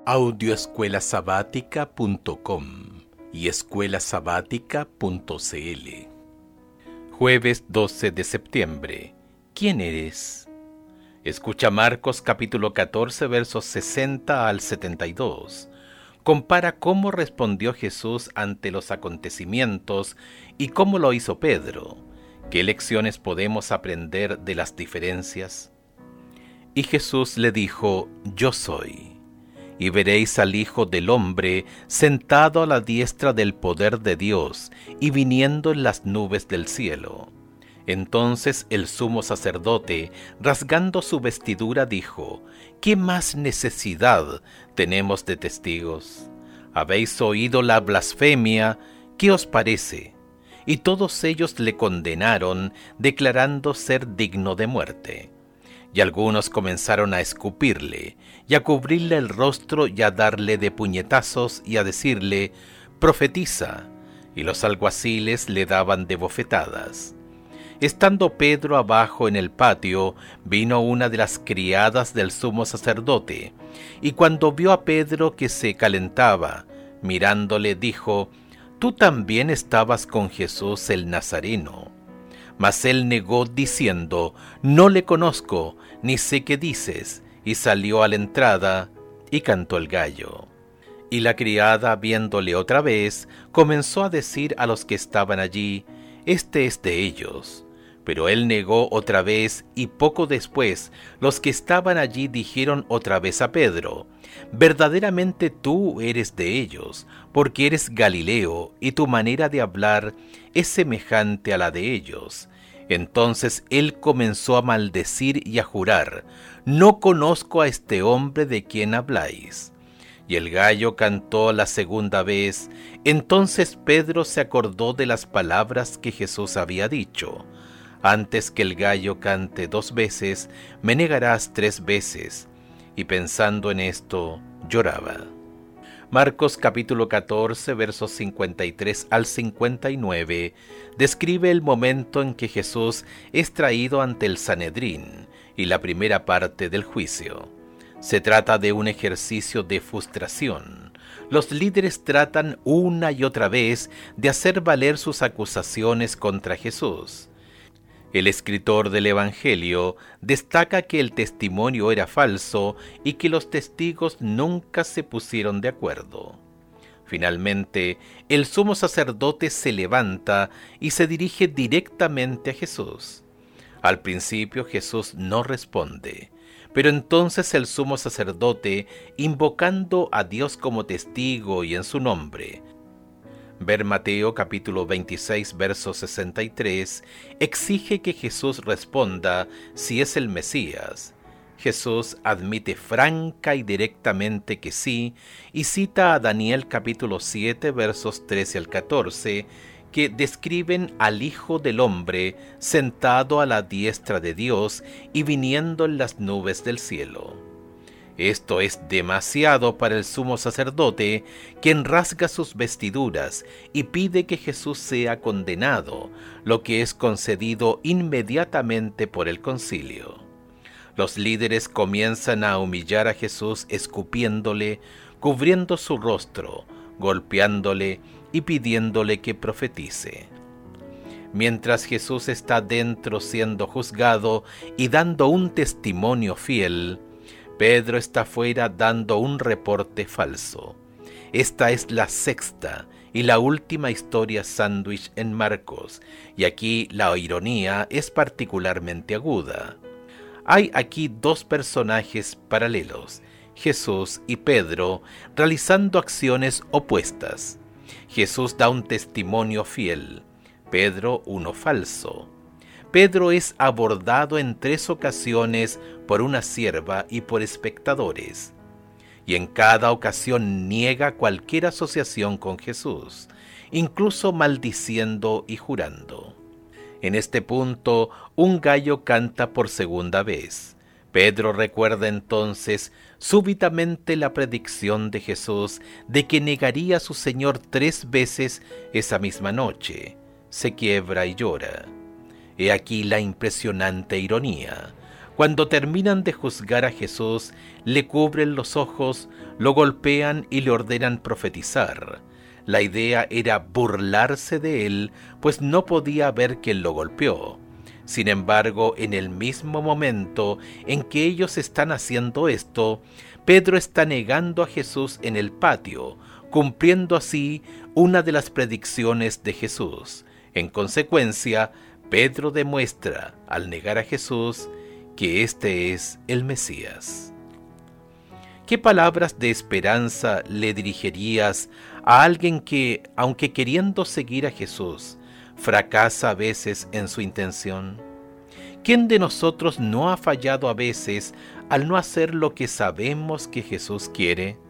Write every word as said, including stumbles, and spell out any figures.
audio escuela sabática punto com y escuela sabática punto c l. Jueves doce de septiembre. ¿Quién eres? Escucha Marcos capítulo catorce versos sesenta al setenta y dos. Compara cómo respondió Jesús ante los acontecimientos y cómo lo hizo Pedro. ¿Qué lecciones podemos aprender de las diferencias? Y Jesús le dijo: Yo soy. Y veréis al Hijo del Hombre sentado a la diestra del poder de Dios y viniendo en las nubes del cielo. Entonces el sumo sacerdote, rasgando su vestidura, dijo: ¿Qué más necesidad tenemos de testigos? ¿Habéis oído la blasfemia? ¿Qué os parece? Y todos ellos le condenaron, declarando ser digno de muerte. Y algunos comenzaron a escupirle, y a cubrirle el rostro, y a darle de puñetazos, y a decirle: profetiza. Y los alguaciles le daban de bofetadas. Estando Pedro abajo en el patio, vino una de las criadas del sumo sacerdote, y cuando vio a Pedro que se calentaba, mirándole dijo: Tú también estabas con Jesús el Nazareno. Mas él negó diciendo: No le conozco, ni sé qué dices. Y salió a la entrada, y cantó el gallo. Y la criada, viéndole otra vez, comenzó a decir a los que estaban allí: Este es de ellos. Pero él negó otra vez, y poco después los que estaban allí dijeron otra vez a Pedro: Verdaderamente tú eres de ellos, porque eres Galileo, y tu manera de hablar es semejante a la de ellos. Entonces él comenzó a maldecir y a jurar: No conozco a este hombre de quien habláis. Y el gallo cantó la segunda vez. Entonces Pedro se acordó de las palabras que Jesús había dicho: Antes que el gallo cante dos veces, me negarás tres veces. Y pensando en esto, lloraba. Marcos capítulo catorce versos cincuenta y tres al cincuenta y nueve describe el momento en que Jesús es traído ante el Sanedrín y la primera parte del juicio. Se trata de un ejercicio de frustración. Los líderes tratan una y otra vez de hacer valer sus acusaciones contra Jesús. El escritor del Evangelio destaca que el testimonio era falso y que los testigos nunca se pusieron de acuerdo. Finalmente, el sumo sacerdote se levanta y se dirige directamente a Jesús. Al principio Jesús no responde, pero entonces el sumo sacerdote, invocando a Dios como testigo y en su nombre, ver Mateo capítulo veintiséis verso sesenta y tres, exige que Jesús responda si es el Mesías. Jesús admite franca y directamente que sí, y cita a Daniel capítulo siete versos trece al catorce, que describen al Hijo del Hombre sentado a la diestra de Dios y viniendo en las nubes del cielo. Esto es demasiado para el sumo sacerdote, quien rasga sus vestiduras y pide que Jesús sea condenado, lo que es concedido inmediatamente por el concilio. Los líderes comienzan a humillar a Jesús escupiéndole, cubriendo su rostro, golpeándole y pidiéndole que profetice. Mientras Jesús está dentro siendo juzgado y dando un testimonio fiel, Pedro está fuera dando un reporte falso. Esta es la sexta y la última historia sándwich en Marcos, y aquí la ironía es particularmente aguda. Hay aquí dos personajes paralelos, Jesús y Pedro, realizando acciones opuestas. Jesús da un testimonio fiel, Pedro uno falso. Pedro es abordado en tres ocasiones por una sierva y por espectadores, y en cada ocasión niega cualquier asociación con Jesús, incluso maldiciendo y jurando. En este punto, un gallo canta por segunda vez. Pedro recuerda entonces súbitamente la predicción de Jesús de que negaría a su Señor tres veces esa misma noche. Se quiebra y llora. He aquí la impresionante ironía. Cuando terminan de juzgar a Jesús, le cubren los ojos, lo golpean y le ordenan profetizar. La idea era burlarse de él, pues no podía ver quién lo golpeó. Sin embargo, en el mismo momento en que ellos están haciendo esto, Pedro está negando a Jesús en el patio, cumpliendo así una de las predicciones de Jesús. En consecuencia, Pedro demuestra, al negar a Jesús, que este es el Mesías. ¿Qué palabras de esperanza le dirigirías a alguien que, aunque queriendo seguir a Jesús, fracasa a veces en su intención? ¿Quién de nosotros no ha fallado a veces al no hacer lo que sabemos que Jesús quiere?